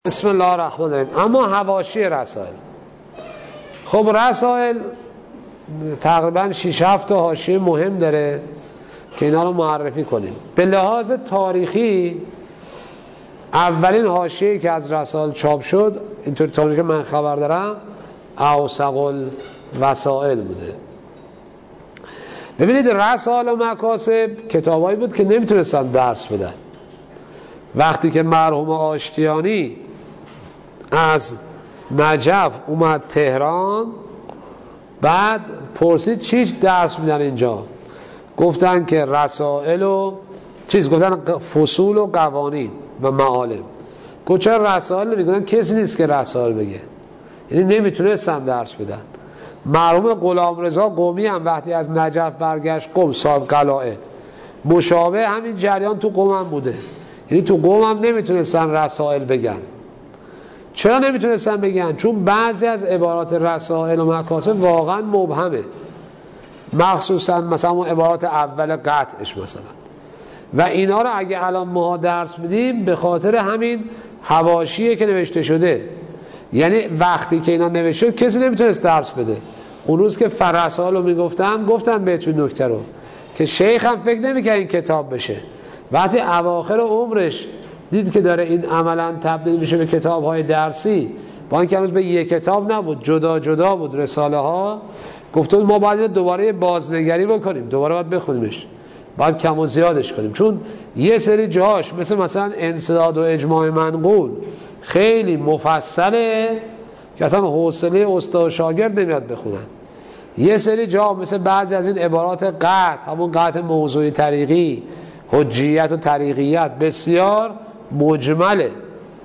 بسم الله الرحمن الرحیم. اما حواشی رسائل، خب رسائل تقریبا 6-7 تا حاشیه مهم داره که اینا رو معرفی کنیم. به لحاظ تاریخی اولین حاشیه‌ای که از رسائل چاپ شد، اینطوری تا که من خبر دارم، اوثق الوسائل بوده. ببینید رسائل و مکاسب کتابایی بود که نمیتونستن درس بدن. وقتی که مرحوم آشتیانی از نجف اومد تهران، بعد پرسید چی درس میدن اینجا؟ گفتن که رسائل و گفتن فصول و قوانین و معالم. گفت چرا رسائل نمیگن؟ کسی نیست که رسائل بگه، یعنی نمیتونستن درس بدن. مرحوم غلامرضا قمی هم وقتی از نجف برگشت قم، صاحب قلائد، مشابه همین جریان تو قم هم بوده، یعنی تو قم هم نمیتونستن رسائل بگن. چرا نمیتونستن بگن؟ چون بعضی از عبارات رسائل و مکاسب واقعا مبهمه، مخصوصا مثلا اون عبارات اول قطعش مثلا، و اینا رو اگه الان ما درس میدیم به خاطر همین حواشیه که نوشته شده. یعنی وقتی که اینا نوشته شد کسی نمیتونست درس بده. اون روز که فرسائل رو میگفتم گفتم بهتون نکته رو که شیخ هم فکر نمیکنه این کتاب بشه. وقتی اواخر عمرش دید که داره این عملا تبدیل میشه به کتاب‌های درسی، با اینکه هنوز به یک کتاب نبود، جدا جدا بود رساله ها، گفت ما باید دوباره بازنگری بکنیم، دوباره باید بخونیمش، باید کم و زیادش کنیم، چون یه سری جاش مثلا انسداد و اجماع منقول خیلی مفصله که اصلا حوصله استاد و شاگرد نمیاد بخونن. یه سری جا مثل بعضی از این عبارات قطع، همون قطع موضوعی طریقی، حجیت و طریقیت، بسیار مجمله.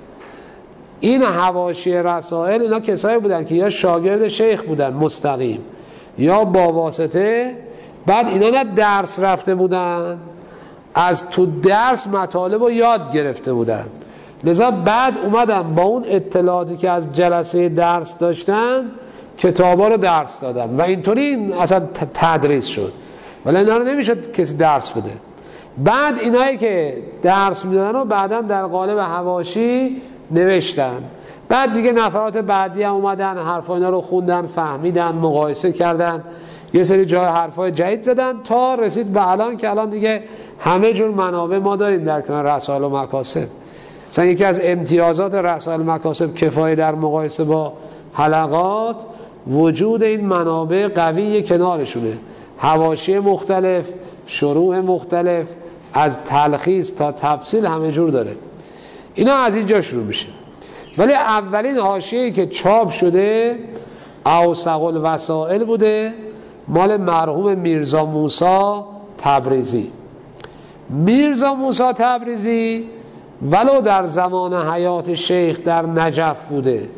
این حواشی رسائل اینا کسایی بودن که یا شاگرد شیخ بودن مستقیم یا با واسطه، بعد اینا نه درس رفته بودن، از تو درس مطالب رو یاد گرفته بودن، لذا بعد اومدن با اون اطلاعاتی که از جلسه درس داشتن کتابا رو درس دادن و اینطوری این اصلا تدریس شد، ولی اینا رو نمیشد کسی درس بده. بعد اینایی که درس میدادن و بعدا در قالب حواشی نوشتن، بعد دیگه نفرات بعدی هم اومدن حرفا اینا رو خوندن، فهمیدن، مقایسه کردن، یه سری جای حرفای جدید زدن تا رسید به الان که الان دیگه همه جور منابع ما داریم در کنار رسائل و مکاسب. مثلا یکی از امتیازات رسائل و مکاسب کفایه در مقایسه با حلقات وجود این منابع قوی کنارشونه، حواشی مختلف، شروح مختلف، از تلخیص تا تفصیل همه جور داره. اینا از اینجا شروع میشه. ولی اولین حاشیه‌ای که چاپ شده اوثق الوسائل بوده، مال مرحوم میرزا موسی تبریزی. میرزا موسی تبریزی ولو در زمان حیات شیخ در نجف بوده،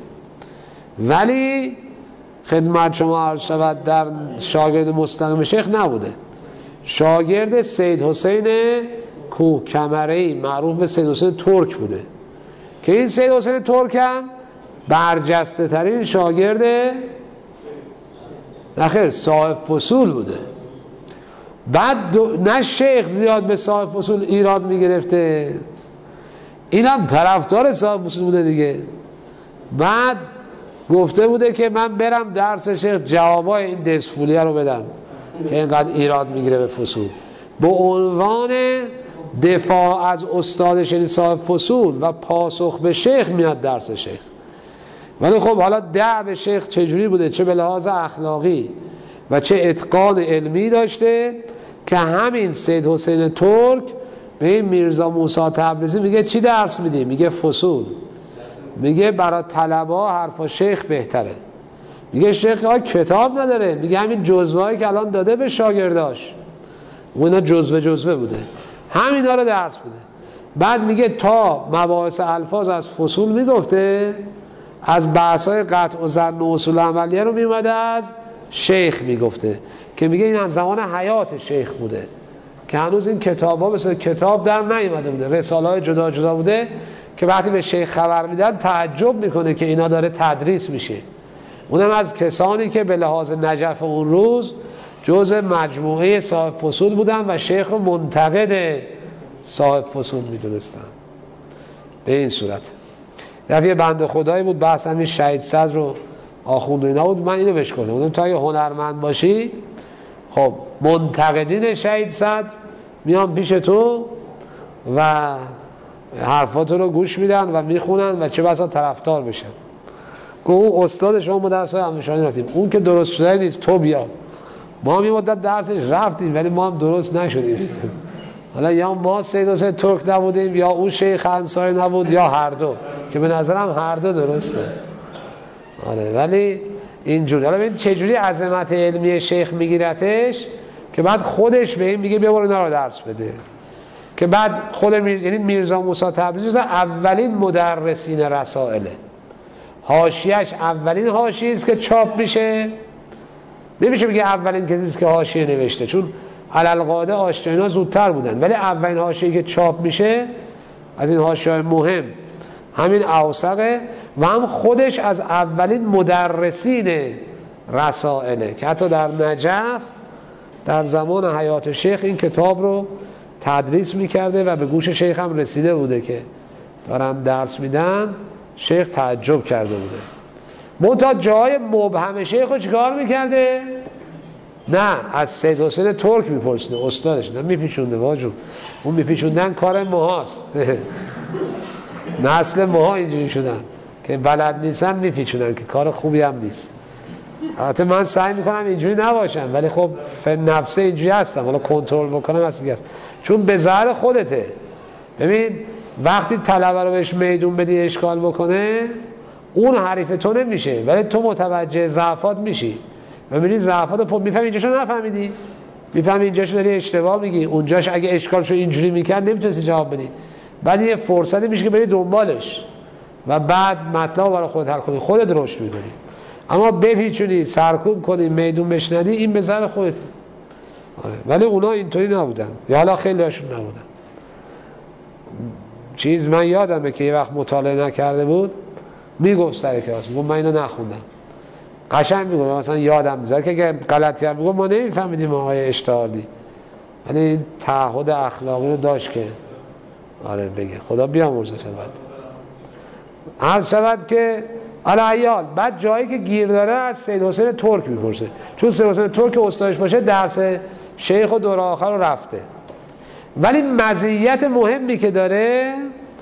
ولی خدمت شما عرض شود در شاگرد مستقیم شیخ نبوده، شاگرد سید حسین کوهکمره‌ای معروف به سید حسین ترک بوده که این سید حسین ترک هم برجسته ترین شاگرد نخیر صاحب فصول بوده. بعد نه شیخ زیاد به صاحب فصول ایراد میگرفته، این هم طرفدار صاحب فصول بوده دیگه. بعد گفته بوده که من برم درس شیخ جوابای این دسفولیه رو بدم که اینقدر ایراد میگیره به فصول، به عنوان دفاع از استادش یعنی صاحب فصول و پاسخ به شیخ میاد درس شیخ. ولی خب حالا دعو شیخ چجوری بوده، چه به لحاظ اخلاقی و چه اتقان علمی داشته که همین سید حسین ترک به این میرزا موسی تبریزی میگه چی درس میدی؟ میگه فصول. میگه برای طلبا حرف شیخ بهتره. میگه شیخ ها کتاب نداره، میگه همین جزوهایی که الان داده به شاگرداش، اونا جزوه بوده، همینا رو درس بوده. بعد میگه تا مباحث الفاظ از فصول میگفته، از بحثای قطع و ظن و اصول عملیه رو میومده از شیخ میگفته، که میگه این هم زمان حیات شیخ بوده که هنوز این کتابا مثل کتاب در نیومده بوده، رساله‌های جدا جدا بوده که وقتی به شیخ خبر میدن تعجب میکنه که اینا داره تدریس میشه. اونم از کسانی که به لحاظ نجف اون روز جزء مجموعه صاحب فصول بودن و شیخ رو منتقد صاحب فصول میدونستن. به این صورت یه بنده خدایی بود بحث همین شهید صدر رو آخوند و اینا بود، من اینو بهش گفتم تا اگه هنرمند باشی، خب منتقدین شهید صدر میان پیش تو و حرفاتو رو گوش میدن و میخونن و چه بسا طرفدار بشن. که اون استاد شما مدرسه همنشانی رفتیم، اون که درست شده نیست، تو بیا. ما هم یه مدت درسش رفتیم ولی ما هم درست نشدیم. حالا یا ما سید حسین ترک نبودیم یا اون شیخ انصاری نبود یا هر دو، که به نظرم هر دو درسته. آره ولی اینجوری. حالا ببین چجوری عظمت علمی شیخ میگیرتش که بعد خودش به این میگه بیا برو اینا رو درس بده. که بعد خود یعنی میرزا موسی تبریزی اولین مدرسین رسائله، حاشیه‌اش اولین حاشیه است که چاپ میشه. نمیشه بگه اولین کسی است که حاشیه نوشته، چون علالقاعده آشتیانی‌ها زودتر بودن، ولی اولین حاشیه‌ای که چاپ میشه از این حاشیه‌های مهم همین اوثقه و هم خودش از اولین مدرسین رسائله که حتی در نجف در زمان حیات شیخ این کتاب رو تدریس میکرده و به گوش شیخ هم رسیده بوده که دارم درس میدن. شیخ تعجب کرده بوده. منتها جای مبهم شیخ رو چیکار میکرده؟ نه از سید حسین ترک میپرسیده، استادش. نه میپیچونده واجون، اون میپیچوندن کار ماهاست. نسل ماها اینجوری شدن که بلد نیستن میپیچونن، که کار خوبی هم نیست. البته من سعی میکنم اینجوری نباشم ولی خب نفسه اینجوری هستم، حالا کنترل بکنم اصلی هست، چون به ضرر خودته. ببین وقتی طلبه رو بهش میدون بدی اشکال بکنه، اون حریف تو نمیشه ولی تو متوجه ضعفات میشی و میبینی ضعفات رو میفهمی. اینجاشو نفهمیدی، میفهمی اینجاشو داری اشتباه میگی، اونجاش اگه اشکالشو اینجوری میکرد نمیتونستی جواب بدی. بعد یه فرصتی میشه که بری دنبالش و بعد مطلب برای خودت حل کنی، خودت رشد میکنی. اما بپیچونی سرکوب کنی میدون بشنوی، این به ضرر خودت. آره. ولی اونا اینطوری نبودن، یا حالا خیلی هاشون نبودن. من یادمه که یه وقت مطالعه نکرده بود میگفت سر کلاس، میگفت من اینو نخوندم. قشنگ میگفت، مثلا یادم میذاره که اگه غلطی هم میگفت ما نمیفهمیدیم آقای اشتغالی، ولی این تعهد اخلاقی رو داشت که آره بگه. خدا بیامرزه. عرض شود که علیال بعد جایی که گیر داره از سید حسین ترک میپرسه، چون سید حسین ترک استادش باشه درس شیخ و دور آخر رو رفته. ولی مزیت مهمی که داره،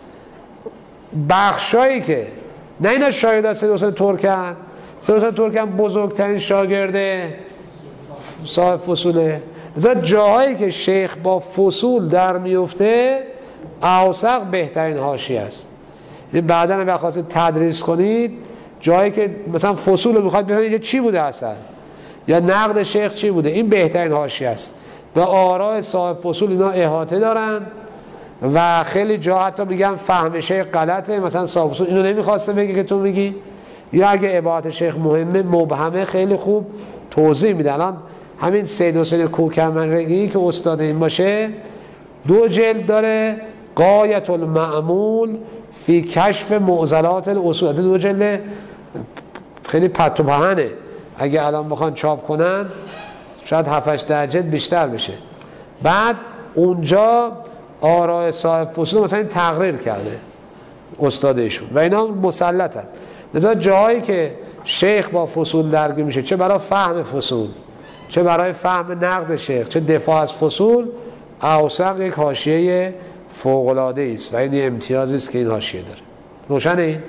بخشایی که نه اینا شاگرد سید حسین ترکن، سید حسین ترکن بزرگترین شاگرده صاحب فصوله، مثلا جاهایی که شیخ با فصول در میفته اوثق بهترین حاشیه است. یعنی بعدا اگه خواستید تدریس کنید جایی که مثلا فصول رو میخواد بفهمید چی بوده اصلا یا نقد شیخ چی بوده، این بهترین حاشیه است. و آراء صاحب فصول اینا احاطه دارن و خیلی جا حتی میگن فهم شیخ غلطه، مثلا صاحب فصول اینو نمیخواسته بگه که تو میگی، یا اگه عبارت شیخ مهمه مبهمه خیلی خوب توضیح میده. الان همین سید حسین کوکمرگی که استاد این باشه 2 جلد داره، غایت المعمول فی کشف معضلات الاصول، 2 جلد خیلی پت و پهنه. اگه الان بخوان چاپ کنن شاید 7-8 جلد بیشتر بشه. بعد اونجا آراء صاحب فصول مثلا این تقریر کرده استادشون و اینا مسلطن. لذا جایی که شیخ با فصول درگیر میشه، چه برای فهم فصول چه برای فهم نقد شیخ چه دفاع از فصول، اوثق یک حاشیه فوق‌العاده است و این امتیازی است که این حاشیه داره. روشنه؟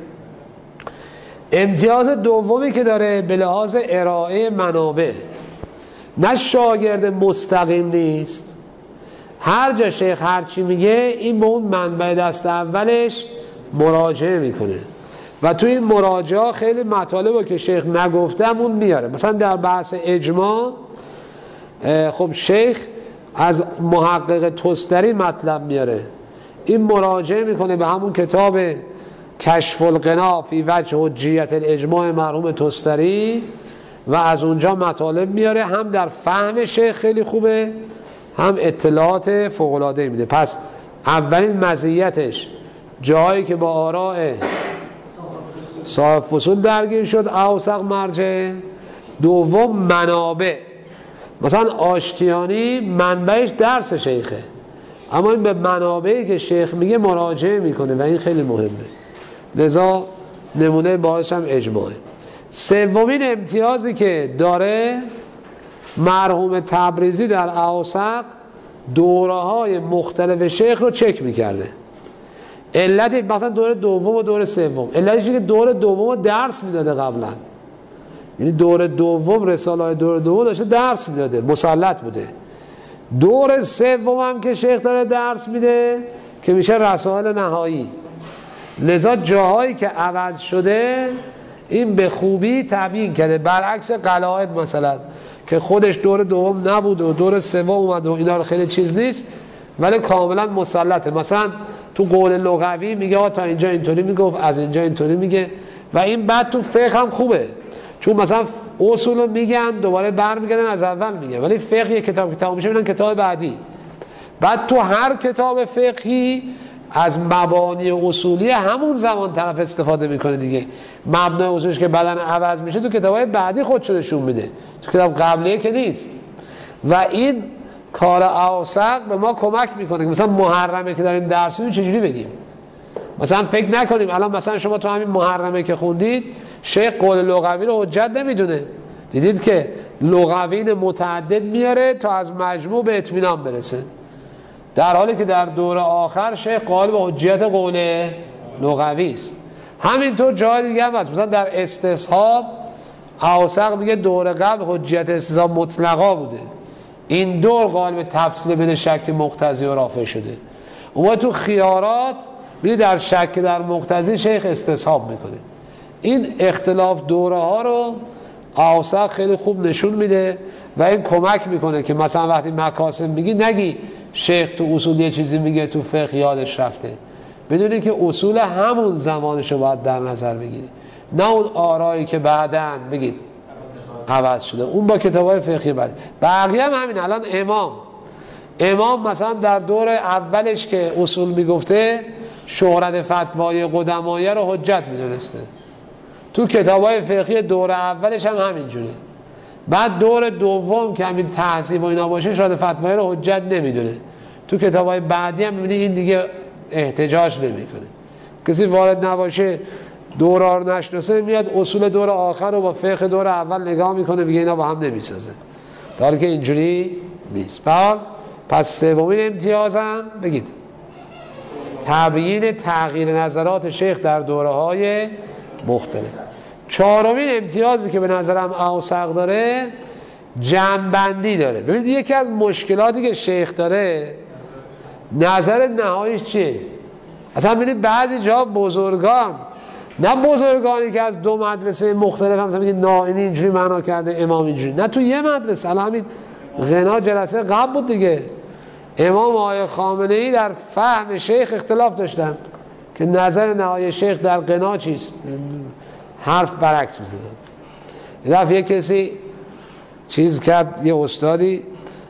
امتیاز دومی که داره به لحاظ ارائه منابع، نه شاگرد مستقیم نیست، هر جا شیخ هر چی میگه این به اون منبع دست اولش مراجعه میکنه و توی این مراجعه خیلی مطالبه که شیخ نگفتم اون میاره. مثلا در بحث اجماع خب شیخ از محقق تستری مطلب میاره، این مراجعه میکنه به همون کتاب کشف الغنا فی وجه حجیت الاجماع مرحوم تستری و از اونجا مطالب میاره، هم در فهم شیخ خیلی خوبه هم اطلاعات فوق‌العاده میده. پس اولین مزیتش جایی که با آراء صاحب فصول درگیر شد اوثق مرجع. دوم منابع، مثلا آشتیانی منبعش درس شیخه اما این به منابعی که شیخ میگه مراجعه میکنه و این خیلی مهمه. لذا نمونه باعث هم اجماعه. سومین امتیازی که داره مرحوم تبریزی در اوسق دوره‌های مختلف شیخ رو چک میکرده. علت مثلا دوره دوم و دوره سوم، علتش اینه که دوره دوم درس میداده قبلا، یعنی دوره دوم رساله‌های دوره دوم داشته درس میداده، مسلط بوده. دوره سوم هم که شیخ داره درس میده که میشه رسائل نهایی. لذا جاهایی که عوض شده این به خوبی تبیین کرده، برعکس قلائد مثلا که خودش دور دوم نبود و دور سوم اومد و اینا رو خیلی چیز نیست ولی کاملا مسلطه. مثلا تو قول لغوی میگه تا اینجا اینطوری میگفت، از اینجا اینطوری میگه و این بعد تو فقه هم خوبه، چون مثلا اصول رو میگن دوباره برمیگردن از اول میگن، ولی فقه یک کتاب که تمام میشه میرن کتاب بعدی. بعد تو هر کتاب فقهی از مبانی اصولی همون زمان طرف استفاده میکنه دیگه. مبنای اصولش که بعدن عوض میشه تو کتابای بعدی خودشو نشون میده، تو کتاب قبلیه که نیست. و این کار اوسق به ما کمک میکنه که مثلا محرمه که داریم درس میدیم چجوری بگیم. مثلا فکر نکنیم الان مثلا شما تو همین محرمه که خوندید شیخ قول لغوی رو حجت نمیدونه، دیدید که لغوین متعدد میاره تا از مجموع به اطمینان برسه، در حالی که در دور آخر شیخ قائل به حجیت قول لغوی است. همینطور جای دیگه هم هست، مثلا در استصحاب اوسق میگه دور قبل حجیت استصحاب مطلقا بوده، این دور قائل به تفصیل بین شک مقتضی و رافع شده. اما تو خیارات میگه در شک در مقتضی شیخ استصحاب میکنه. این اختلاف دوره ها رو اوسق خیلی خوب نشون میده و این کمک میکنه که مثلا وقتی مکاسب میگی نگی شیخ تو اصول یه چیزی میگه تو فقه یادش رفته، بدونی که اصول همون زمانشو باید در نظر بگیری، نه اون آرایی که بعداً بگید عوض شده، اون با کتابای فقهی بعد. بقیه هم همین. الان امام مثلا در دور اولش که اصول میگفته شهرت فتوای قدمایه رو حجت میدونسته، تو کتابای فقهی دور اولش هم همینجوره. بعد دور دوم که همین تهذیب و اینا باشه شهرت فتوای رو حجت نمیدونه، تو کتابای بعدی هم میبینی این دیگه احتجاج نمیکنه. کسی وارد نباشه دورا رو نشناسه میاد اصول دور آخر رو با فقه دور اول نگاه میکنه میگه اینا با هم نمیسازه، در حالی که اینجوری نیست. پس سومین امتیازم بگید تبیین تغییر نظرات شیخ در دوره‌های مختلف. چهارمین امتیازی که به نظرم اوسق داره جمع‌بندی داره. ببینید یکی از مشکلاتی که شیخ داره نظر نهاییش چیه؟ اصلا ببینید بعضی جا بزرگان، نه بزرگانی که از دو مدرسه مختلف هم میگن نه این اینجوری معنا کرده امام اینجوری، نه تو یه مدرسه. الان همین غنا جلسه قبل بود دیگه، امام آقای خامنه‌ای در فهم شیخ اختلاف داشتن که نظر نهایی شیخ در غنا چیست، حرف برعکس میزدن. یه دفعه یه کسی چیز کرد، یه استادی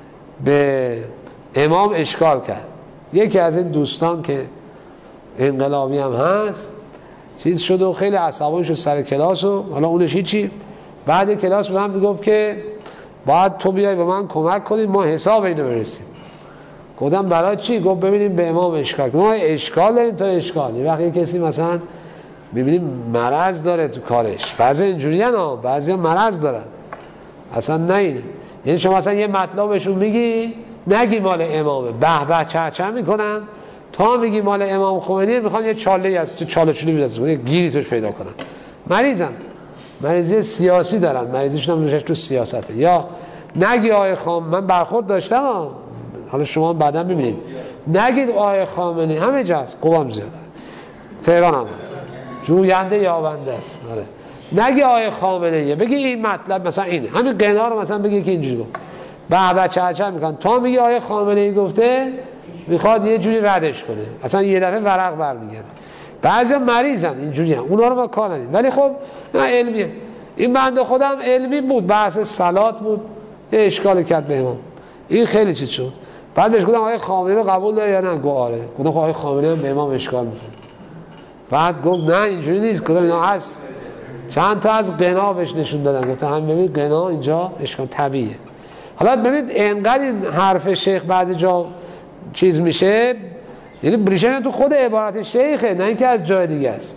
به امام اشکال کرد، یکی از این دوستان که انقلابی هم هست چیز شد و خیلی عصبانی شد سر کلاس و حالا اونش هیچی. بعد کلاس به من میگفت که باید تو بیای به من کمک کنی ما حساب اینو برسیم. گفتم برای چی؟ گفت ببینیم به امام اشکال، ما اشکال داریم تا اشکال. یه وقتی کسی مثلا ببینیم مرض داره تو کارش، بعضی اینجوری ها، بعضی مرض دارن اصلا نه اینه. یعنی شما مثلا یه مطلب بهشون میگی نگی مال امامه، به به چه میکنن، تا میگی مال امام خمینی میخوان یه چاله از تو چاله چولی میذارن یه گیری توش پیدا کنن. مریضن، مریضی سیاسی دارن، مریضیشون هم نوشته تو سیاسته. یا نگی آقای من برخورد داشتم حالا شما بعدا میبینید، نگید آقای خامنه‌ای همه جاست، قوام زیاده، تهران هم هست، جوینده یابنده است. آره نگی آقای خامنه‌ای، بگی این مطلب مثلا اینه، همین قنا رو مثلا بگی که اینجوری گفت، به چه میکنن. تا میگی آقای خامنه‌ای گفته میخواد یه جوری ردش کنه، اصلا یه دفعه ورق برمیگرده. بعضیا مریضن اینجوری هم، اونا رو ما کار نداریم. ولی خب نه علمیه. این بنده خودم علمی بود، بحث صلات بود، یه اشکال کرد به امام، این خیلی چیز شد. بعد بهش گفتم آقای خامنه‌ای رو قبول داری یا نه؟ گفت آره. گفتم آقای خامنه‌ای هم به امام اشکال میکنه. بعد گفت نه اینجوری نیست. گفتم اینا هست، چند تا از قنا بهش نشون دادن، گفتم هم ببین قنا اینجا اشکال طبیعیه. حالا ببینید انقدر این حرف شیخ بعضی جا چیز میشه، یعنی بریشن تو خود عبارت شیخه، نه اینکه از جای دیگه است.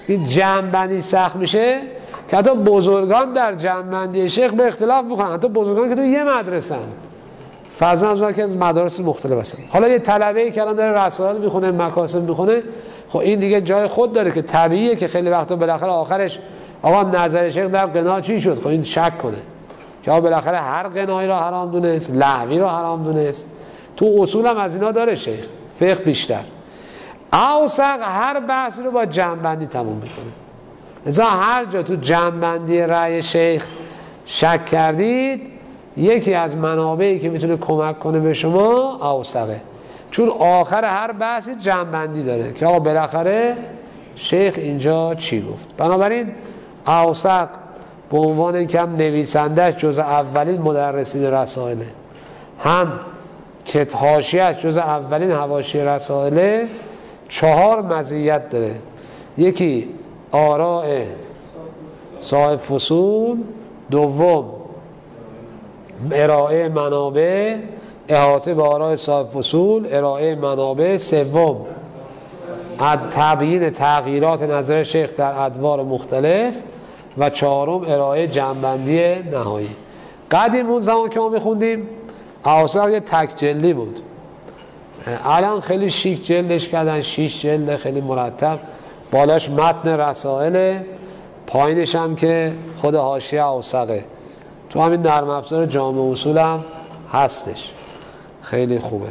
این جمع‌بندی سخت میشه که حتی بزرگان در جمع‌بندی شیخ به اختلاف میکنن، حتی بزرگان که تو یه مدرسه فرضاً از اونها که از مدارس مختلف هستن. حالا یه طلبه‌ای که الان داره رسائل میخونه، مکاسب میخونه، خب این دیگه جای خود داره که طبیعیه که خیلی وقتا بالاخره آخرش آقا نظر شیخ در قنا چی شد، خب این شک کنه که آقا بالاخره هر قنایی را حرام دونست، لهوی را حرام دونست. تو اصول هم از اینا داره شیخ، فقه بیشتر. اوسق هر بحث رو با جمع‌بندی تموم میکنه. لذا هر جا تو جمع‌بندی رأی شیخ شک کردید، یکی از منابعی که میتونه کمک کنه به شما اوسقه، چون آخر هر بحثی جمع‌بندی داره که آقا بالاخره شیخ اینجا چی گفت. بنابراین اوسق به عنوان اینکه هم نویسندهش جز اولین مدرسین رسائله، هم که حاشیه‌اش جز اولین حواشی رسائله، 4 مزیت داره. یکی آراء صاحب فصول، دوم ارائه منابع، احاطه به آراء صاحب فصول، ارائه منابع، سوم تبیین تغییرات نظر شیخ در ادوار مختلف، و 4م ارائه جمع‌بندی نهایی. قدیم اون زمان که ما میخوندیم اوسق یه تک جلدی بود، الان خیلی شیک جلدش کردن، 6 جلد خیلی مرتب، بالاش متن رسائل، پایینش هم که خود حاشیه اوسقه. تو همین نرم افزار جامع اصول هم هستش، خیلی خوبه.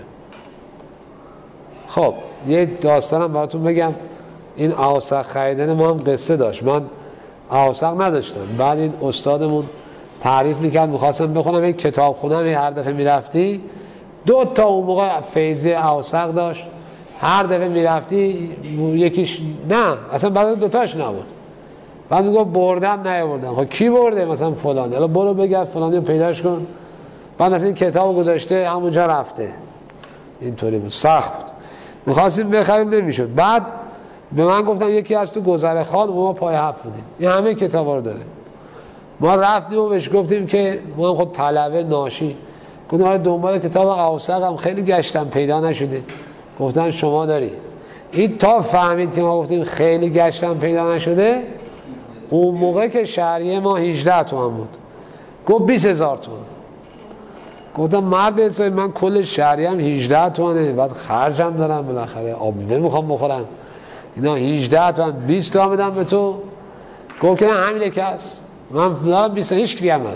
خب یه داستانم براتون بگم. این اوسق خریدن ما هم قصه داشت. من اوسق نداشتم، بعد این استادمون تعریف میکرد، میخواستم بخونم، این کتاب خونم هر دفعه میرفتی 2 تا اون موقع فیضی اوسق داشت، هر دفعه میرفتی یکیش نه اصلا بعد 2 تاش نبود، بعد میگفت بردم نیاوردم. خب کی برده؟ مثلا فلان. حالا برو بگرد فلانی رو پیداش کن. بعد مثلا این کتابو گذاشته همونجا رفته. اینطوری بود، سخت بود، میخواستیم بخریم نمیشد. بعد به من گفتن یکی از تو گذرخان، ما پای 7 بودیم، این همه کتابا رو داره. ما رفتیم و بهش گفتیم که ما هم خود طلبه ناشی، گفتیم آره دنبال کتاب اوسق هم خیلی گشتم پیدا نشده. گفتن شما داری. این تا فهمید که ما گفتیم خیلی گشتم پیدا نشده، اون موقع که شهریه ما 18 تومن بود، گفت 20,000 تومن. گفتم مرد حسابی من کل شهریه هم 18 تومنه، بعد خرجم دارم، بالاخره آب نمیخوام بخورم، اینا 18 تومن 20 تومن بدم به تو. گفت که همینه که هست، من دارم 20 هیچ کریم نداره.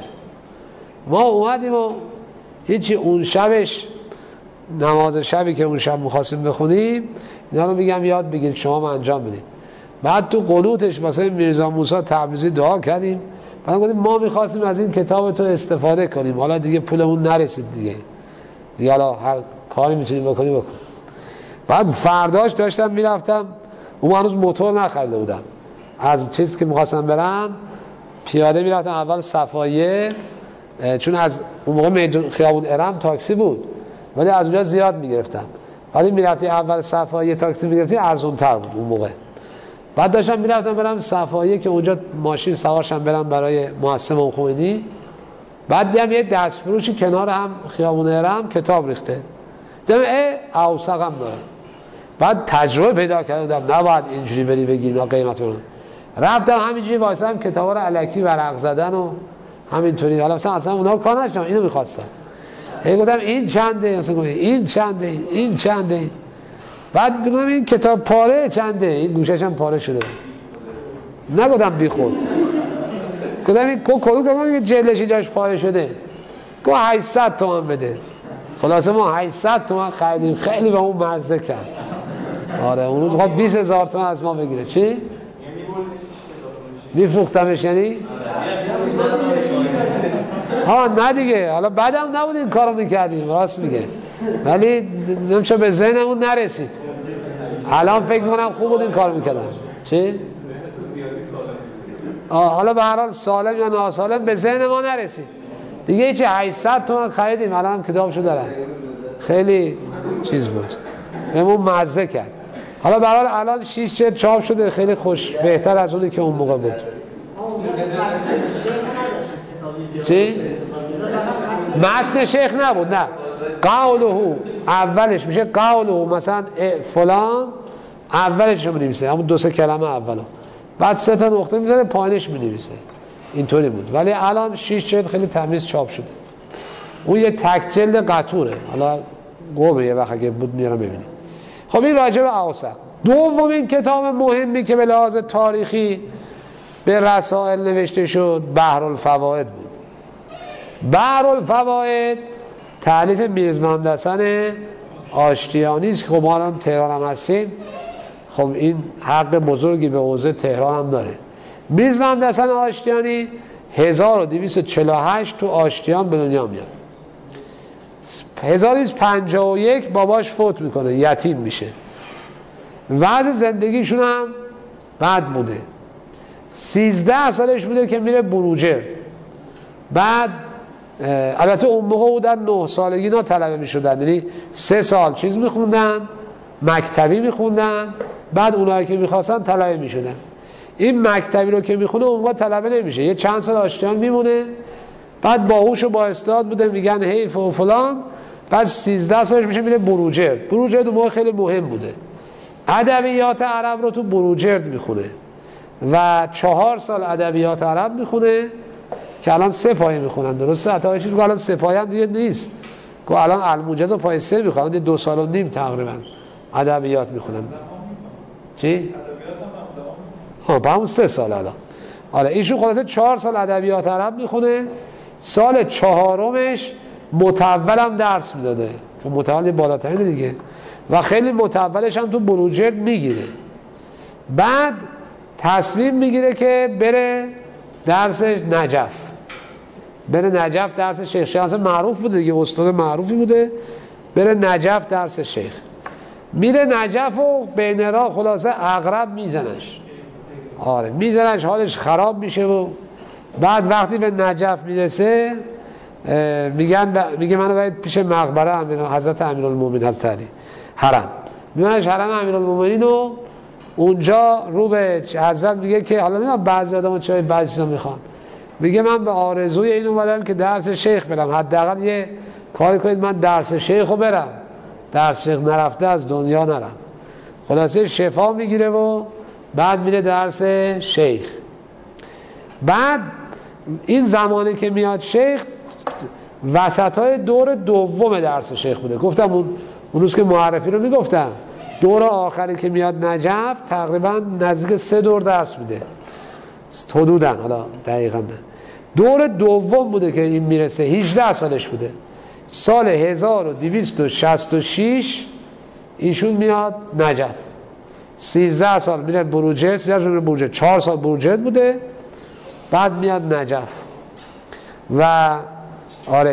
ما اومدیم و هیچی، اون شبش نماز شبی که اون شب می‌خواستیم بخونیم اینا رو میگم یاد بگیرید شما ما انجام بدید. بعد تو قنوتش واسه میرزا موسی تبریزی دعا کردیم، بعد گفتیم ما می‌خواستیم از این کتاب تو استفاده کنیم، حالا دیگه پولمون نرسید دیگه حالا هر کاری می‌تونیم بکنیم بکن. بعد فرداش داشتم میرفتم، اون هنوز موتور نخریده بودم، از چیزی که می‌خواستم برم پیاده میرفتم اول صفایه، چون از اون موقع خیابون ارم تاکسی بود ولی از اونجا زیاد میگرفتن. بعد میرفتی اول صفایه تاکسی میگرفتی ارزونتر بود اون موقع. بعد داشتم میرفتم برم صفایه که اونجا ماشین سوارشم برم برای مؤسسه امام خمینی. بعد دیدم یه دستفروشی کنار هم خیابون ارم کتاب ریخته، دیدم اوسق هم داره. بعد تجربه پیدا کردم نباید اینجوری بری بگی اینا قیمت رو. رفتم همینجوری وایسادم کتابا رو الکی ورق زدن و همینطوری، حالا اصلا اونا کار نشدم، اینو می‌خواستم. گفتم این چنده، مثلا این چنده، این چنده. بعد دیدم این کتاب پاره چنده، این گوشش هم پاره شده. نگفتم بی خود، گفتم این کدوم که جلدش اینجاش پاره شده. گفت 800 تومن بده. خلاصه ما 800 تومن خریدیم، خیلی به اون مزه کرد. آره اون روز خب 20,000 تومن از ما بگیره. چی؟ میفروختمش یعنی؟ ها نه دیگه، حالا بعدم نبود این کارو میکردیم، راست میگه، ولی نمیشه به ذهنمون نرسید. الان فکر میکنم خوب بود این کار میکردم. چی؟ حالا به هر حال سالم یا ناسالم به ذهن ما نرسید دیگه. چه 800 تومن خریدیم، الان هم کتابشو دارم، خیلی چیز بود، بهمون مزه کرد. حالا به هر حال الان 6 جلد چاپ شده، خیلی خوش، بهتر از اونی که اون موقع بود. چی؟ متن شیخ نبود، نه، قوله اولش میشه قوله، مثلا فلان اولش رو می‌نویسه، همون 2-3 کلمه اولو. بعد 3 تا نقطه میذاره پایینش مینویسه. اینطوری بود، ولی الان 6 جلد خیلی تمیز چاپ شده. اون یه تک جلد قطوره، حالا گوه یه وقت اگه بود میارم ببینید. خب این راجع به اوسط. دومین کتاب مهمی که به لحاظ تاریخی به رسائل نوشته شد بحرالفوائد بود. بحرالفوائد تألیف میرزا محمد حسن آشتیانی است که خب ما الان تهران هم هستیم، خب این حق بزرگی به حوزه تهران هم داره. میرزا محمد حسن آشتیانی 1248 تو آشتیان به دنیا میاد. 1251 باباش فوت میکنه، یتیم میشه. وضع زندگیشون هم بد بوده. 13 سالش بوده که میره بروجرد. بعد البته اون موقع بودن 9 سالگی اینا طلبه میشدن، یعنی 3 سال چیز میخوندن، مکتبی میخوندن، بعد اونایی که میخواستن طلبه میشدن. این مکتبی رو که میخونه اون موقع طلبه نمیشه، یه چند سال آشتیان میمونه، بعد باهوش و با استعداد بوده میگن حیف و فلان، بعد 13 سالش میشه میره بروجرد. بروجرد اون موقع خیلی مهم بوده، ادبیات عرب رو تو بروجرد میخونه و 4 سال ادبیات عرب میخونه که الان 3 پایه میخونن. درسته؟ حتی چیزی که الان 3 پایه هم دیگه نیست، که الان الموجز و پایه 3 میخونن، 2 سال و نیم تقریبا ادبیات میخونن. چی؟ با همون 3 سال الان. آره ایشون خلاصه 4 سال ادبیات عرب میخونه، سال 4مش متول هم درس میداده، که متول بالاترینه دیگه، و خیلی متولش هم تو بروجرد میگیره. بعد تصمیم میگیره که بره درس نجف، بره نجف درس شیخ. شیخ معروف بوده دیگه، استاد معروفی بوده، بره نجف درس شیخ. میره نجف و بین راه خلاصه عقرب میزنش. آره میزنش، حالش خراب میشه و بعد وقتی به نجف میرسه میگه منو باید پیش مقبره حضرت امیرالمومنین حضرت علی حرم. میونش حرم امیرالمومنین و اونجا رو به حضرت میگه که حالا نمیدونم بعضی آدم چه بعضی چیزا میخوان، میگه من به آرزوی این اومدم که درس شیخ برم، حداقل یه کاری کنید من درس شیخ رو برم، درس شیخ نرفته از دنیا نرم. خلاصه شفا میگیره و بعد میره درس شیخ. بعد این زمانی که میاد شیخ وسطای دور دوم درس شیخ بوده. گفتم اون روز که معرفی رو میگفتم، دور آخری که میاد نجف تقریبا نزدیک 3 دور درس میده حدوداً، حالا دقیقاً نه. دور دوم بوده که این میرسه، 18 سالش بوده. سال 1266 ایشون میاد نجف. 13 سال میره بروجرد، 13 سال میره بروجرد، 4 سال بروجرد بوده، بعد میاد نجف و آره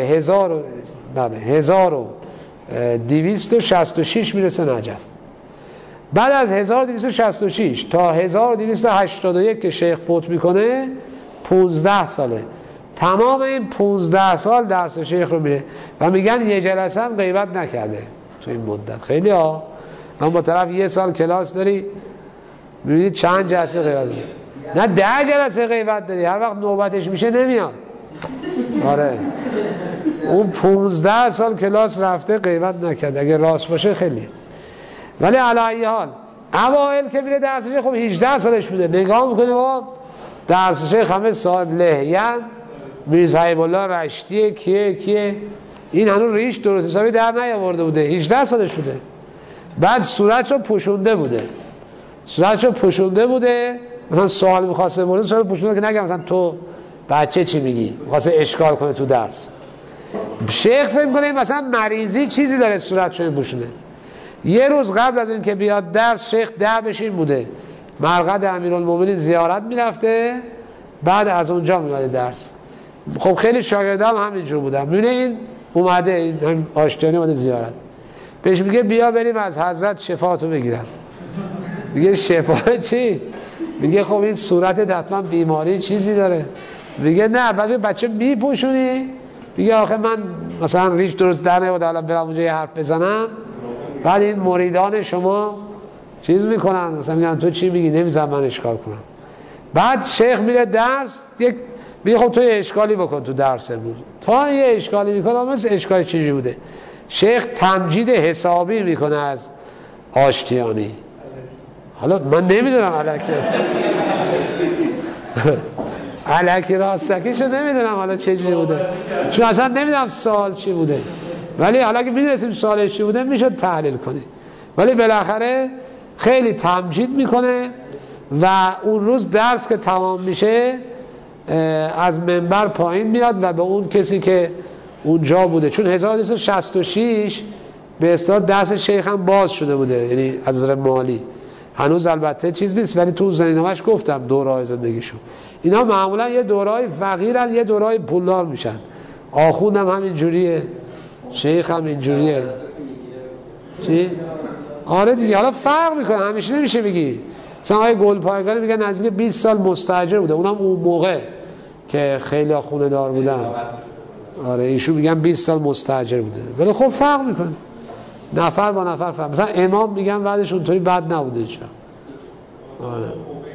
1266 میرسه نجف. بعد از 1266 تا 1281 که شیخ فوت میکنه 15 ساله. تمام این 15 سال درس شیخ رو میره و میگن یه جلسه هم غیبت نکرده تو این مدت. خیلی ها، من با طرف 1 سال کلاس داری میبینید چند جلسه غیبت داری، نه 10 جلسه غیبت داری، هر وقت نوبتش میشه نمیاد. آره اون 15 سال کلاس رفته غیبت نکرده، اگه راست باشه خیلی. ولی علی حال اوائل که میره درس شیخ خب 18 سالش بوده، نگاه میکنه با درس شیخ همه صاحب لحیه‌اند، میرزا حبیب الله رشتی کیه این هنوز ریش درست حسابی در نیاورده بوده، 18 سالش بوده. بعد صورتشو پوشونده بوده، مثلا سوال می‌خواسته مورد صورت پوشونده که نگم مثلا تو بچه چی میگی، می‌خواسته اشکال کنه تو درس. شیخ فکر کنه مثلا مریضی چیزی داره صورتشو پوشونه. یه روز قبل از این که بیاد درس شیخ 10 بشین بوده، مرقد امیرالمومنین زیارت میرفته، بعد از اونجا میاد درس. خب خیلی شاگردام همینجور بودن. میونه این اومده، این آشتیانی اومده زیارت، بهش میگه بیا بریم از حضرت شفاعتو بگیرم. میگه شفا چی؟ میگه خب این صورتت حتما بیماری چیزی داره. میگه نه، بعد بچه میپوشونی؟ میگه آخه من مثلا ریش درست در نیاد، حالا برم اونجا یه حرف بزنم، بعد این مریدان شما چیز میکنن، مثلا میگن تو چی میگی، نمیذارم من اشکال کنم. بعد شیخ میره درس، میگه خب تو یه اشکالی بکن تو درس بود. تا یه اشکالی میکنه، مثل اشکال چیزی بوده. شیخ تمجید حسابی میکنه از آشتیانی. حالا من نمیدونم الکی الکی راستکیشو نمیدونم حالا چه جوری بوده، چون اصلا نمیدونم سوال چی بوده، ولی حالا که میدونستیم سوالش چی بوده میشد تحلیل کنیم. ولی بالاخره خیلی تمجید میکنه و اون روز درس که تمام میشه از منبر پایین میاد و به اون کسی که اونجا بوده، چون 1266 به اصطلاح دست شیخ هم باز شده بوده، یعنی از نظر مالی هنوز البته چیز نیست، ولی تو زندگیش گفتم دورهای زندگیشون اینا معمولا یه دورهای فقیرن یه دورهای پولدار میشن. آخوند هم همین جوریه، شیخ هم این جوریه. چی؟ آره دیگه، حالا فرق میکنه، همیشه نمیشه بگی. مثلا آقای گلپایگانی میگن نزدیک 20 سال مستاجر بوده، اونم اون موقع که خیلی خونه دار بودن. آره ایشون میگن 20 سال مستاجر بوده، ولی خب فرق میکنه، نفر با نفر فرق. مثلا امام میگن بعدش اونطوری بد نبوده چرا. آره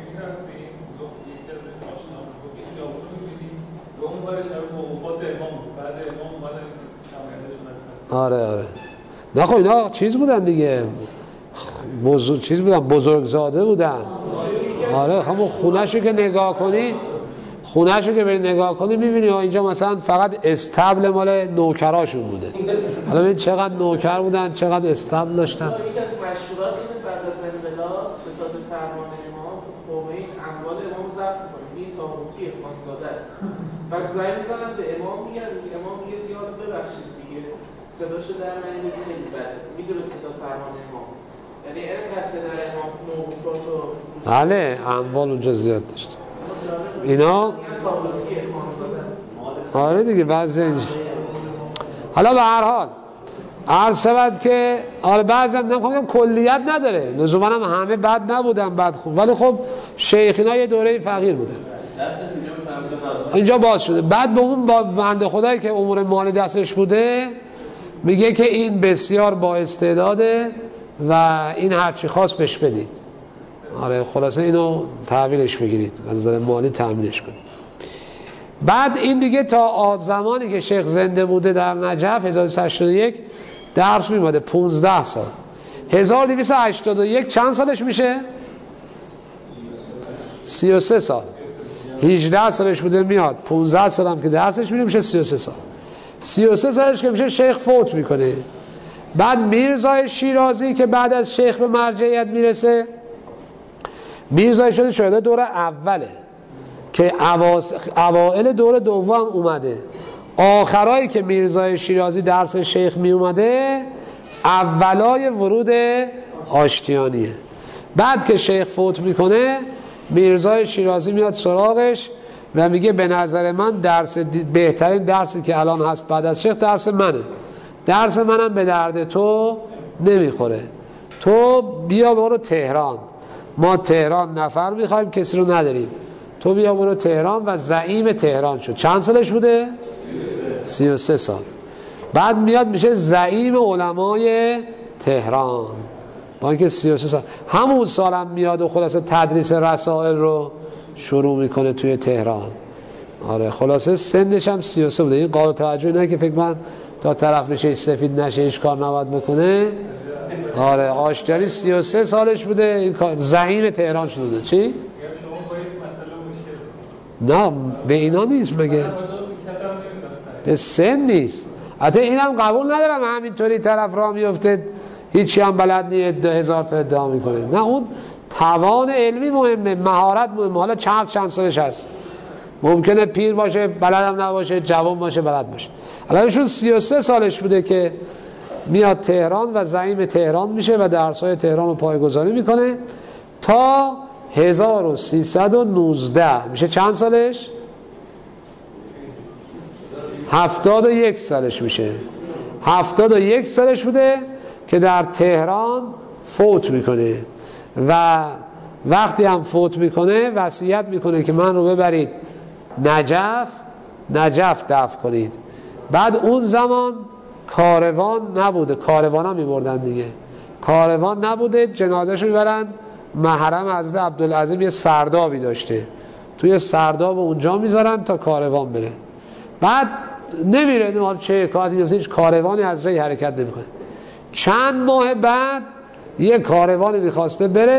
آره نه خب اینا چیز بودن دیگه، چیز بودن، بزرگزاده بودن. آره همون خونه‌شو که نگاه کنی، خونه‌شو که بری نگاه کنی میبینی اینجا مثلا فقط استبل مال نوکراشون بوده. حالا ببین چقدر نوکر بودن، چقدر استبل داشتن. یکی از مشهورات اینه بعد از انقلاب ستاد فرمان امام تو خمینی اموال امام ضبط می‌کنه، این طاغوتی خانزاده است. بعد زنگ می‌زنن به امام، میگن امام میگه دیگه ببخشید دیگه صداشو در نیاورید، خیلی بده، میدونه ستاد فرمان امام، یعنی اینقدر پدر امام موقوفات و بله اموال اونجا زیاد داشت اینا. آره دیگه بعضی اینجا. حالا به هر حال عرض شود که آره بعضی هم نمیخوام کلیت نداره، لزوما هم همه بد نبودن بد خوب، ولی خب شیخینا یه دوره فقیر بودن اینجا باز شده. بعد به اون بنده خدایی که امور مالی دستش بوده میگه که این بسیار با استعداده و این هرچی خواست بهش بدید. آره خلاصه اینو تحویلش بگیرید، از نظر مالی تأمینش کنید. بعد این دیگه تا زمانی که شیخ زنده بوده در نجف 1281 درس میماده 15 سال. 1281 چند سالش میشه؟ 33 سال. 18 سالش بوده میاد، 15 سال هم که درسش میشه 33 سال. 33 سالش که میشه شیخ فوت میکنه. بعد میرزای شیرازی که بعد از شیخ به مرجعیت میرسه، میرزای شده دور اوله که اوائل دور دوم اومده، آخرایی که میرزای شیرازی درس شیخ می اومده اولای ورود آشتیانیه. بعد که شیخ فوت میکنه میرزای شیرازی میاد سراغش و میگه به نظر من بهترین درسی که الان هست بعد از شیخ درس منه، درس منم به درد تو نمیخوره، تو بیا برو تهران، ما تهران نفر میخوایم کسی رو نداریم، تو بیا برو تهران. و زعیم تهران شد. چند سالش بوده؟ 33 سال. بعد میاد میشه زعیم علمای تهران با اینکه 33 سال. همون سالم میاد و خلاصه تدریس رسائل رو شروع میکنه توی تهران. آره خلاصه سنش هم 33 بوده. این قابل توجه نه که فکر من تا طرف نشه سفید نشه هیچ کار نباید بکنه. آره آشتیانی 33 سالش بوده، این زعیم تهران شده. چی؟ نه به اینا نیست، مگه به سن نیست. حتی اینم قبول ندارم همینطوری طرف راه میفته هیچی هم بلد نیست 1000 تا ادعا میکنه. نه اون توان علمی مهمه، مهارت مهمه. حالا چند سالش هست، ممکنه پیر باشه بلدم نباشه، جوان باشه بلد باشه. الانشون 33 سالش بوده که میاد تهران و زعیم تهران میشه و درس‌های تهران رو پایه‌گذاری میکنه تا 1319 میشه. چند سالش؟ 71 سالش میشه. 71 سالش بوده که در تهران فوت میکنه و وقتی هم فوت میکنه وصیت میکنه که من رو ببرید نجف دفن کنید. بعد اون زمان کاروان نبوده، کاروان ها میبردن دیگه، کاروان نبوده، جنازه‌شو میبرن محرم حضرت عبدالعظیم یه سردابی داشته، توی سرداب اونجا میذارن تا کاروان بره. بعد نمیره، نمیره چه کاری میفته، هیچ کاروانی از راه حرکت نمیکنه. چند ماه بعد یه کاروانی میخواسته بره،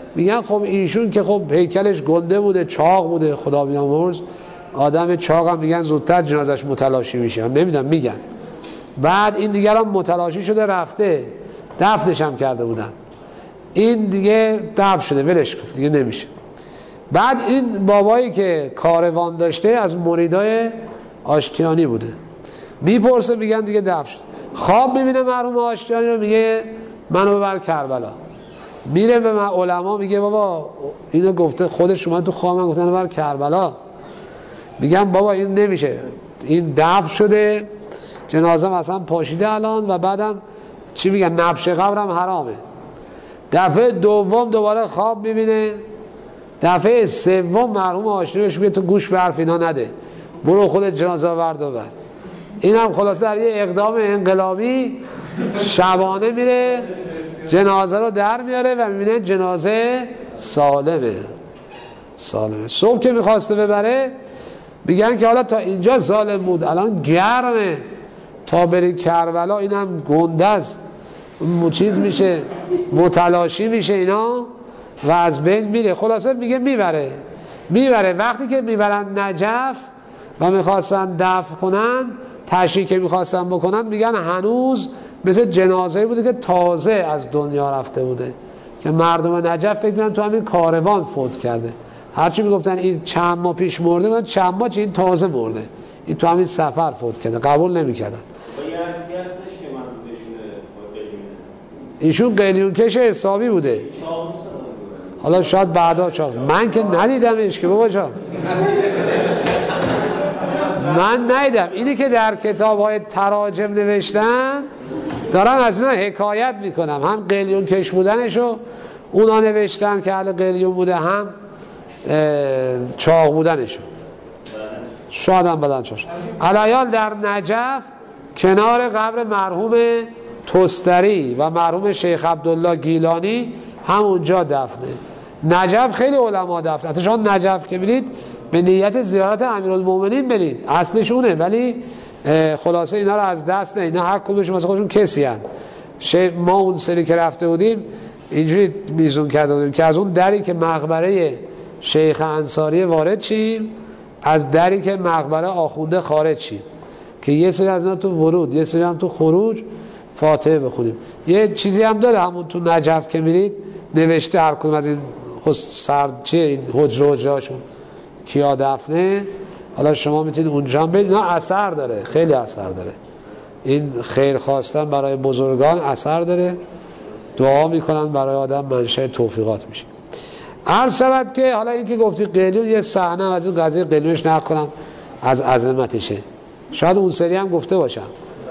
میگن خب ایشون که خب هیکلش گنده بوده، چاق بوده، خدا بیامرز، آدم چاق هم میگن زودتر جنازش متلاشی میشه، نمیدونم میگن. بعد این دیگر هم متلاشی شده رفته، دفنش هم کرده بودن، این دیگه دفن شده ولش کن دیگه نمیشه. بعد این بابایی که کاروان داشته از مریدای آشتیانی بوده، میپرسه، میگن دیگه دفن شد. خواب میبینه مرحوم آشتیانی رو، میگه منو ببر کربلا. میره به علما میگه بابا اینو گفته، خودش اومد تو خواب من گفتن ببر کربلا. میگن بابا این نمیشه، این دفن شده، جنازه مثلا پاشیده الان، و بعدم چی میگن نبش قبرم حرامه. دفعه دوم دوباره خواب میبینه، دفعه سوم مرحوم آشتیانی بهش میگه تو گوش به حرف اینا نده، برو خودت جنازه برد و بر. این هم خلاصه در یه اقدام انقلابی شبانه میره جنازه رو در میاره و میبینه جنازه سالمه. صبح که میخواسته ببره میگن که حالا تا اینجا ظالم بود، الان گرمه، تا بری کربلا اینم گنده است، چیز میشه، متلاشی میشه اینا و از بین میره. خلاصه میگه میبره. وقتی که میبرن نجف و میخواستن دفن کنن، تشییع که میخواستن بکنن، میگن هنوز مثل جنازه بوده که تازه از دنیا رفته بوده، که مردم نجف فکر می‌کنن تو همین کاروان فوت کرده. هرچی میگفتن این چند ماه پیش مرده، میگن چند ماه چه، این تازه مرده، این تو همین سفر فوت کرده، قبول نمی‌کردن. ایشون قلیون کش حسابی بوده. حالا شاید بعدا چاق، من که ندیدمش که بابا جان، من ندیدم. اینی که در کتاب‌های تراجم نوشتن دارم از اینا حکایت میکنم، هم قلیون کش بودنشو اونا نوشتن که اهل قلیون بوده، هم چاق بودنشو. شاید هم بدن چاش. علیال در نجف کنار قبر مرحوم توستری و مرحوم شیخ عبدالله گیلانی همونجا دفنه. نجف خیلی علما دفن، حتی شما نجف که برید به نیت زیارت امیرالمومنین برید، اصلش اونه، ولی خلاصه اینا رو از دست نه، اینا حق کدومشون واسه خودشون کسی هن. ما اون سری که رفته بودیم اینجوری میزون کرده بودیم که از اون دری که مقبره شیخ انصاری وارد چیم، از دری که مقبره آخونده خارج چیم، که یه سری از اینا تو ورود، یه سری هم تو خروج فاتحه بخونیم. یه چیزی هم داره همون تو نجف که میرید نوشته هر کدوم از این حجره هاشون کیا دفنه. حالا شما میتونید اونجا هم برید، اینا اثر داره، خیلی اثر داره. این خیر خواستن برای بزرگان اثر داره، دعا میکنن برای آدم منشأ توفیقات میشه. عرض شود که حالا این که گفتی قلیون، یه صحنه از این قضیه قلیونش نقل کنم از عظمتشه، شاید اون سری هم گفته باشم.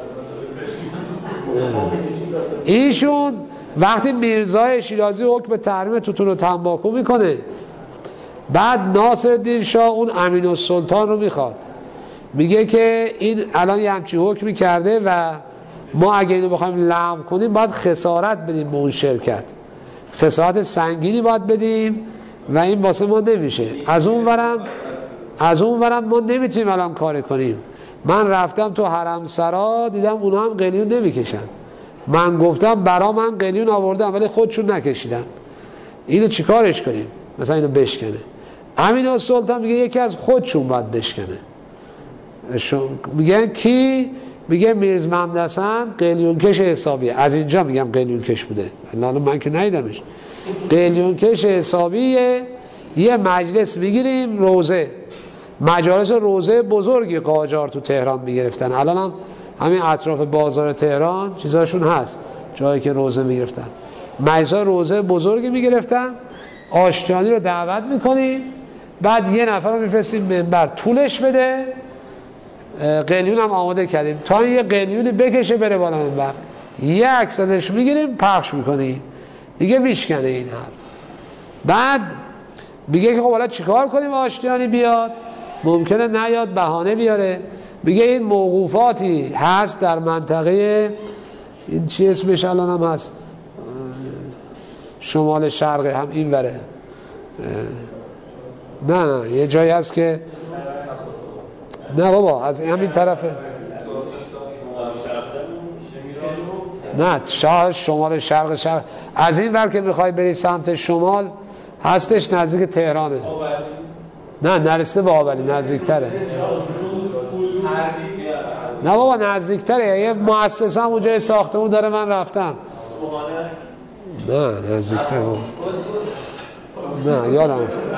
ایشون وقتی میرزای شیرازی حکم تحریم توتون و تنباکو میکنه، بعد ناصرالدین شاه اون امین السلطان رو میخواد، میگه که این الان یه همچی حکمی کرده و ما اگه اینو بخوایم لغو کنیم باید خسارت بدیم به اون شرکت، خسارت سنگینی باید بدیم و این واسه ما نمیشه. از اون ورم ما نمیتونیم الان کار کنیم. من رفتم تو حرم سرا دیدم اونا هم قلیون نمیکشن، من گفتم برا من قلیون آوردم ولی خودشون نکشیدن، اینو چیکارش کنیم؟ مثلا اینو بشکنه. امین السلطان میگه یکی از خودشون باید بشکنه. میگن کی؟ میگه میرز محمد حسن قلیون کش حسابیه. از اینجا میگم قلیون کش بوده، الان من که ندیدمش. قلیون کش حسابیه. یه مجلس میگیریم، روزه، مجالس روزه بزرگی قاجار تو تهران میگرفتن، الان هم همین اطراف بازار تهران چیزاشون هست، جایی که روزه میگرفتن، مجلس روزه بزرگی میگرفتن. آشتیانی رو دعوت میکنیم، بعد یه نفر رو میفرستیم منبر طولش بده، قلیون هم آماده کردیم تا یه قلیونی بکشه بره بالا منبر، یه عکس ازش میگیریم پخش میکنیم دیگه میشکنه این حرف. بعد میگه که خب حالا چیکار کنیم آشتیانی بیاد؟ ممکنه نیاد، بهانه بیاره. میگه این موقوفاتی هست در منطقه، این چی اسمش الان هم هست، شمال شرق هم این وره، نه یه جایی هست که نه بابا از همین طرفه، نه شمال شرق از این ور که میخوای بری سمت شمال هستش نزدیک تهرانه. نه نرسیده به آبلی، نزدیکتره. نه بابا نزدیکتره، یه مؤسسه هم اونجا ساختمون داره، من رفتم. نه نزدیکتره بابا. نه یادم افتاد.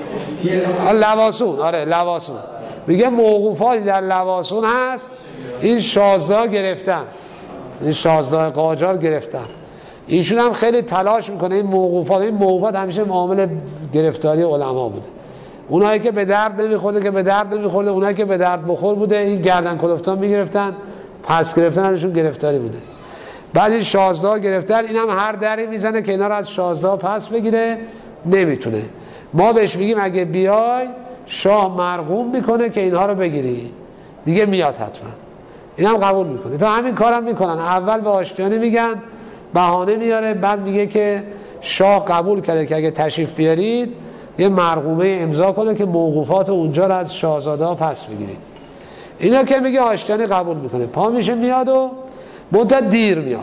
لواسون، آره لواسون. میگه موقوفاتی در لواسون هست، این 16 گرفتن، این 16 قاجار گرفتن. ایشون هم خیلی تلاش میکنه این موقوفات همیشه معامل گرفتاری علما بوده. اونایی که به درد نمیخورده اونایی که به درد بخور بوده، این گردن کلفتان میگرفتن، پس گرفتن ازشون گرفتاری بوده. بعد این 16 گرفتن، اینم هر دری میزنه که اینا رو از 16 پس بگیره، نمیتونه. ما بهش میگیم اگه بیای شاه مرغوم میکنه که اینها رو بگیری، دیگه میاد حتما. اینم قبول میکنه. تا همین کارم میکنن، اول به آشتیانی میگن، بهانه میاره، بعد میگه که شاه قبول کرده که اگه تشریف بیارید یه مرغومه امضا کنه که موقوفات اونجا رو از شاهزاده پس بگیرید. اینا که میگه آشتیانی قبول میکنه، پا میشه میاد و منتها دیر میاد.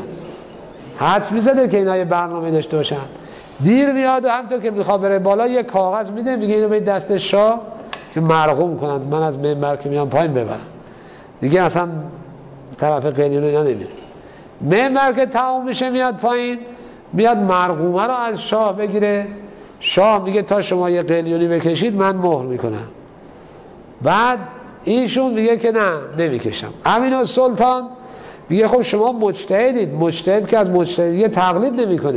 حدس میزده که اینا یه برنامه داشته باشن. دیر میاد و همونطور که میخواد بره بالا یه کاغذ میده، میگه اینو به دست شاه که مرغوم کنند، من از منبر که میام پایین ببرم. دیگه اصلا طرف قلیون اینا نمیره. منبر که تمام میشه میاد پایین، میاد مرغومه رو از شاه بگیره. شاه میگه تا شما یه قلیونی بکشید من مهر میکنم. بعد ایشون میگه که نه نمیکشم. امین سلطان میگه خب شما مجتهدید، مجتهد که از مجتهدیه تقلید نمیکنه.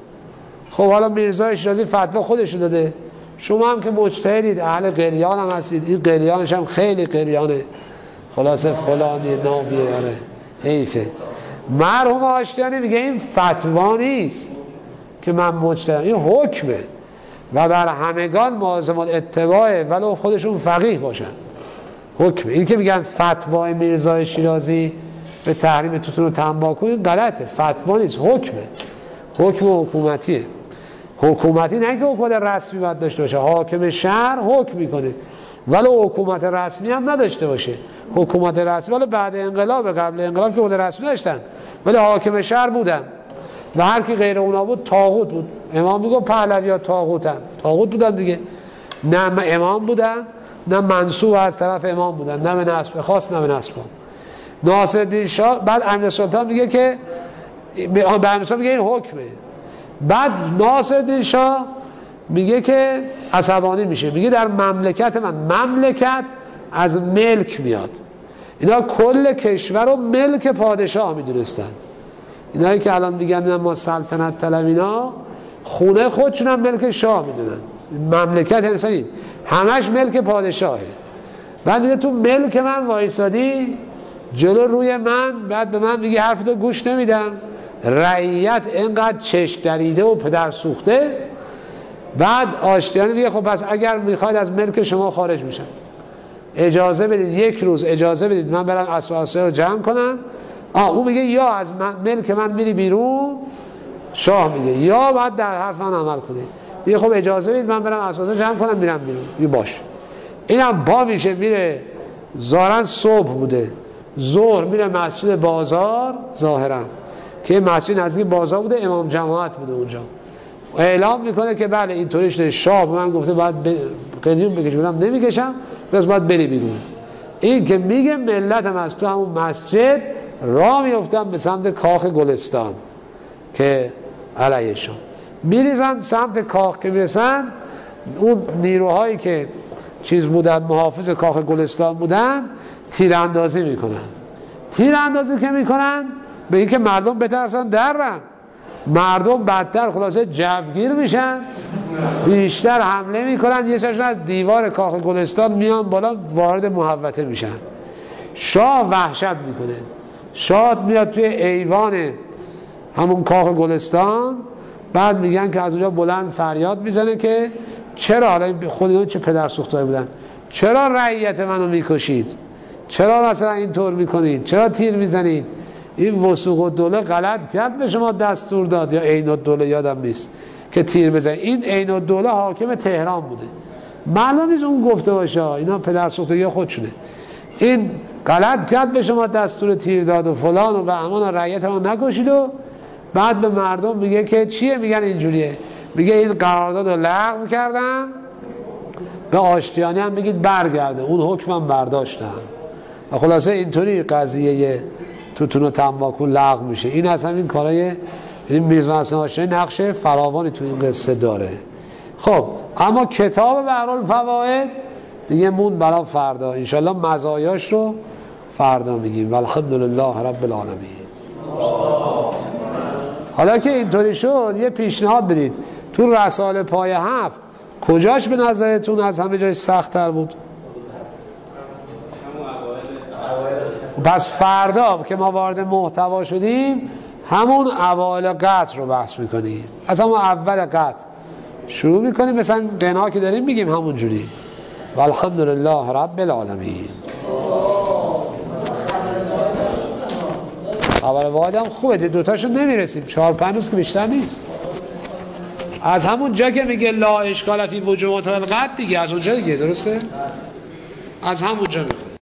خب حالا میرزا شیرازی فتوا خودش رو داده، شما هم که مجتهدید، اهل قلیان هم هستید، این قلیانش هم خیلی قلیانه، خلاصه فلانی نابیه، آره حیفه. مرحوم آشتیانی میگه این فتوا نیست که من مجتهدم، این حکمه و بر همگان ملزم الاتباعه ولو خودشون فقیه باشن. حکمه. این که میگن فتوای میرزا شیرازی به تحریم توتون و تنباکو، این غلطه، فتوا نیست، حکمه، حکم حکومتیه. حکومتی نه که حکومت رسمی باید داشته باشه، حاکم شهر حکم میکنه ولو حکومت رسمی هم نداشته باشه. حکومت رسمی ولی بعد انقلاب، قبل انقلاب که حکومت رسمی داشتن ولی حاکم شهر بودن و هر کی غیر اونا بود طاغوت بود. امام میگه پهلوی‌ها طاغوتن، طاغوت بودن دیگه، نه امام بودن نه منصوب از طرف امام بودن، نه به نسب خاص نه به نسب عام. ناصرالدین شاه بعد امیر سلطان میگه که به امیر سلطان میگه این حکمه. بعد ناصرالدین شاه میگه که عصبانی میشه، میگه در مملکت من، مملکت از ملک میاد، اینا کل کشور رو ملک پادشاه میدونستن. اینایی که الان میگن ما سلطنت طلب، اینا خونه خودشون هم ملک شاه میدونن. مملکت انسانی همش ملک پادشاهه. بعد میگه تو ملک من وایسادی جلو روی من، بعد به من میگه حرفتو گوش نمیدم، رعیت اینقدر چشم دریده و پدر سوخته. بعد آشتیانی میگه خب پس اگر میخواید از ملک شما خارج میشم، اجازه بدید یک روز اجازه بدید من برم اسباب رو جمع کنم. اون میگه یا از ملک من میری بیرون، شاه میگه، یا باید در حرف من عمل کنید. میگه خب اجازه بدید من برم اسباب جمع کنم میرم بیرون. میگه باش. اینم با میشه میره، ظاهرا صبح بوده، ظهر میره مسجد بازار، ظاهرا که مسجد نزدیک بازار بوده، امام جماعت بوده اونجا، اعلام میکنه که بله اینطوری شده، شاه به من گفته باید قلیون بکشم، گفتم نمیکشم، پس باید بری بیرون. این که میگه ملتم از تو همون مسجد راه میافتن به سمت کاخ گلستان که علیهشون میریزن سمت کاخ. که میرسن اون نیروهایی که چیز بودن، محافظ کاخ گلستان بودن، تیراندازی میکنن. تیراندازی که میکنن به اینکه مردم بترسن درن، مردم بدتر خلاصه جوگیر میشن، بیشتر حمله میکنن، یه سرشون از دیوار کاخ گلستان میان بالا وارد محوطه میشن. شاه وحشت میکنه، شاه میاد توی ایوان همون کاخ گلستان، بعد میگن که از اونجا بلند فریاد میزنه که چرا، حالا خودمون چه پدر سوختایی بودن، چرا رعیت منو میکشید، چرا مثلا اینطور میکنید، چرا تیر میزنید، این وثوق الدوله غلط کرد به شما دستور داد، یا عین الدوله یادم نیست که تیر بزنید. این عین الدوله حاکم تهران بوده، معلوم نیست اون گفته باشه، اینا پدر سوختگی خودشونه. این غلط کرد به شما دستور تیر داد و فلان و به امان رعیت ما نکشید. و بعد به مردم میگه که چیه، میگن اینجوریه، میگه این قرارداد رو لغو کردم، به آشتیانی هم بگید برگرده، اون حکمم برداشتم. و خلاصه اینطوری قضیه توتون و تنباکو لغو میشه. این از همین کارهای این میرزا حسن آشتیانی نقش فراوانی تو این قصه داره. خب اما کتاب بحرالفواید دیگه مون برای فردا، انشالله مزایاش رو فردا میگیم. والحمدلله رب العالمین. حالا که اینطوری شد یه پیشنهاد بدید، تو رساله پای 7 کجاش به نظرتون از همه جای سخت تر بود؟ پس فردا که ما وارد محتوا شدیم همون اوایل قطع رو بحث میکنیم، از همون اول قطع شروع میکنیم، مثلا قنا که داریم میگیم همون جوری. والحمدلله رب العالمین. خبر واحد هم خوبه، دوتاشون نمیرسیم، 4-5 روز که بیشتر نیست. از همون جا که میگه لا اشکال فی وجوب القطع دیگه، از اونجا دیگه، درسته؟ از همون جا میخوره.